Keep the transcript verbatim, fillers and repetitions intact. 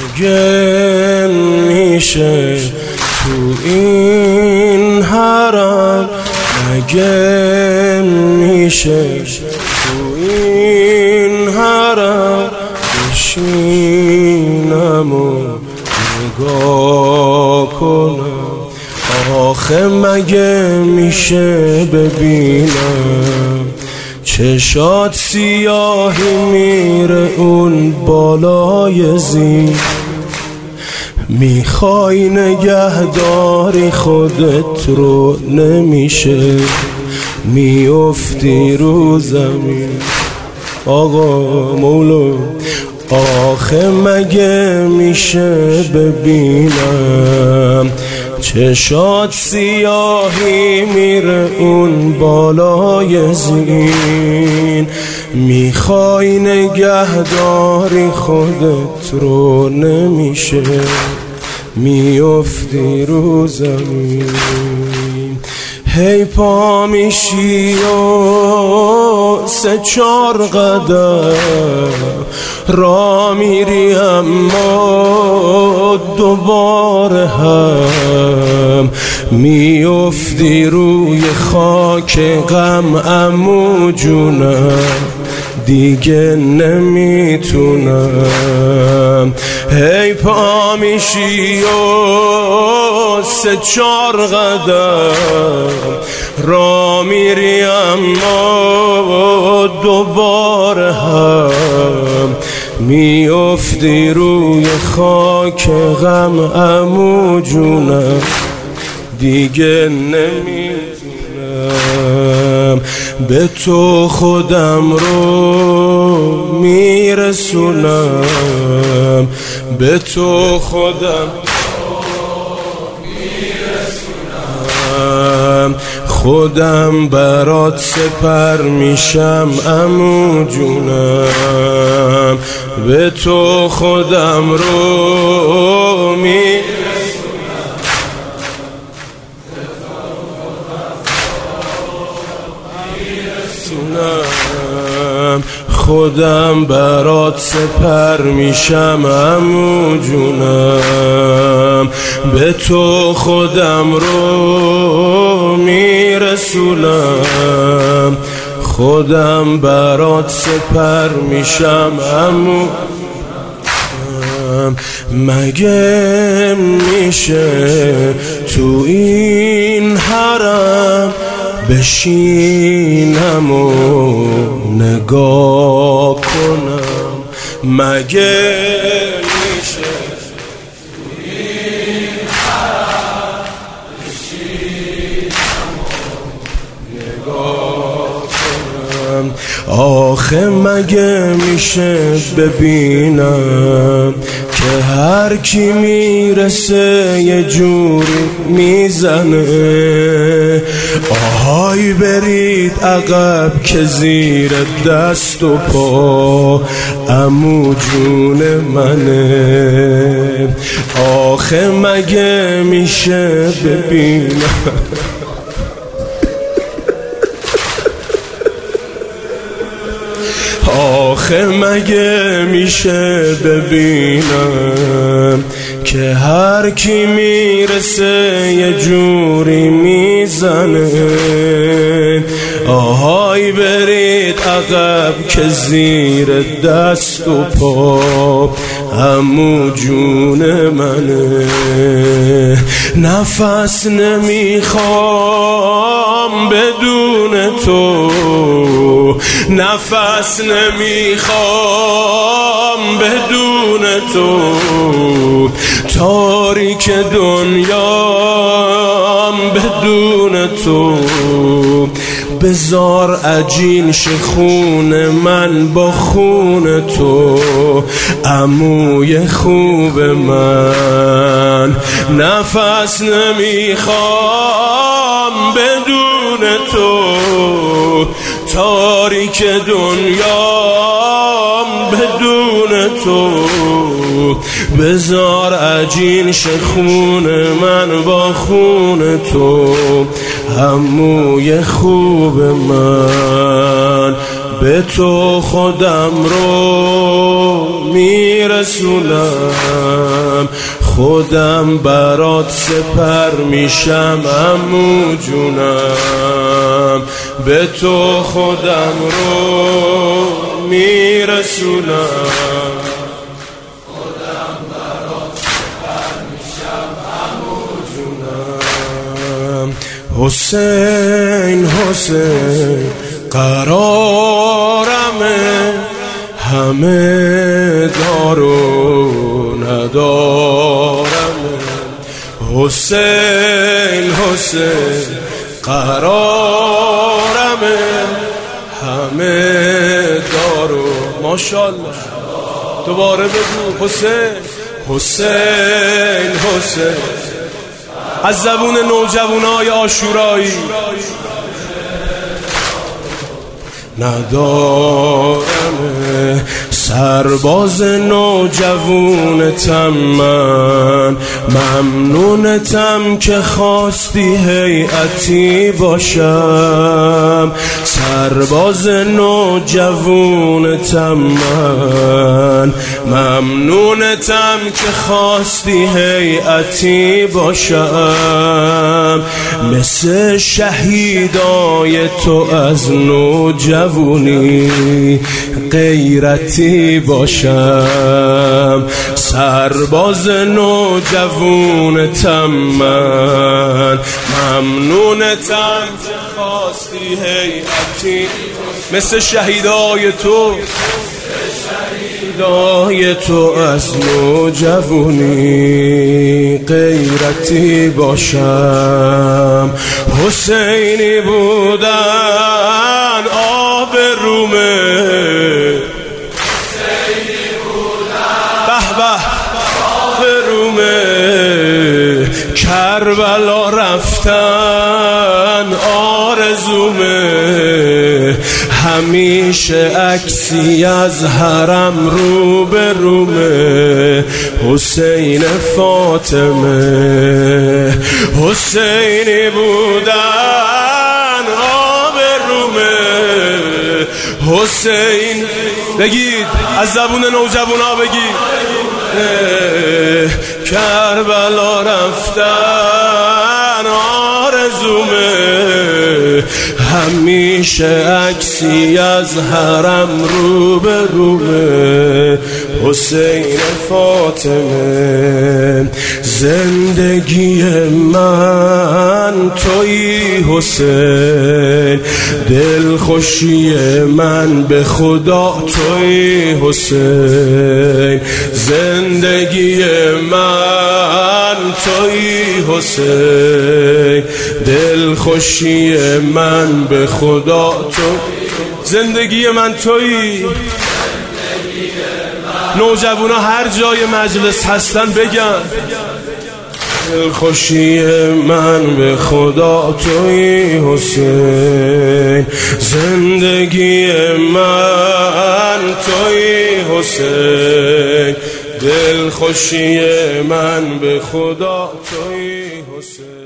مگه میشه تو این حرم، مگه میشه تو این حرم بشینم و نگاه کنم؟ آخه مگه میشه ببینم چشات سیاهی میره اون بالای زین؟ میخوای نگهداری خودت رو، نمیشه میافتی رو زمین. آقا مولا آخه مگه میشه ببینم چشات سیاهی میره اون بالای زین؟ میخوای نگهداری خودت رو، نمیشه میافتی رو زمین. هی پا میشی و سه چار قدم را میری، اما دوباره هم میافتی روی خاک غم. عمو جونم دیگه نمیتونم. هی پا میشی و سه چار قدم را میری، اما دوباره هم میافتی روی خاک غم. عمو جونم دیگه نمیتونم به تو خودم رو میرسونم، به تو خودم میرسونم، خودم برات سپر میشم. عمو جونم به تو خودم رو میرسونم، خودم برات سپر میشم. عمو جونم به تو خودم رو میرسونم، خودم برات سپر میشم. عمو مگه میشه تو این حرم بشینم و نگاه کنم؟ مگه میشه تو این حرم بشینم و نگاه کنم؟ آخه مگه میشه ببینم که هر کی میرسه یه جوری میزنه؟ آهای برید عقب که زیر دست و پا عمو جون منه. آخه مگه میشه ببینم آخه مگه میشه ببینم که هر کی میرسه یه جوری میزنه؟ آهای برید عقب که زیر دست و پا عمو جون منه. نفس نمیخوام بدون تو، نفس نمیخوام بدون تو، تاریک دنیام بدون تو. بزار عجین شه خون من با خون تو، عموی خوب من. نفس نمیخوام بدون تو، تاریک دنیام بدون تو. بزار عجین شه خون من با خون تو، عموی خوب من. به تو خودم رو میرسونم، خودم برات سپر میشم عمو جونم، به تو خودم رو میرسونم، خودم برات سپر میشم عمو جونم. حسین حسین قرارمه، همه دارو ندارمه. حسین حسین قرارمه، همه دارو. ماشاءالله دوباره بگو حسین حسین حسین از زبون نوجوانای عاشورایی. ندارم سرباز نوجوانتم من، ممنونتم که خواستی هیئتی باشم. سرباز نوجوانتم من، ممنونتم که خواستی هیئتی باشم. مثل شهیدای تو از نوجوانی غیرتی باشم. سرباز نوجوانتم من، ممنونتم که خواستی هیئتی. مثل شهیدای تو شهیدای تو از نوجوانی غیرتی باشم. حسینی بودن آب رومه، حسینی بودن به به آب رومه. کربلا رفتن آرزومه، همیشه عکسی از حرم رو به رومه. حسین فاطمه حسینی بودن آب رومه. حسین بگید از زبون نوجوانا بگید. کربلا رفتن آرزومه، همیشه عکسی از حرم رو به رومه. حسین فاطمه زندگی من تویی حسین، دلخوشی من به خدا تویی حسین. زندگی من تویی حسین، دلخوشی من به خدا تو. زندگی من تویی. نوجوانا هر جای مجلس هستن بگن دلخوشی من به خدا تویی حسین. زندگی من تویی حسین، دلخوشی من به خدا تویی حسین.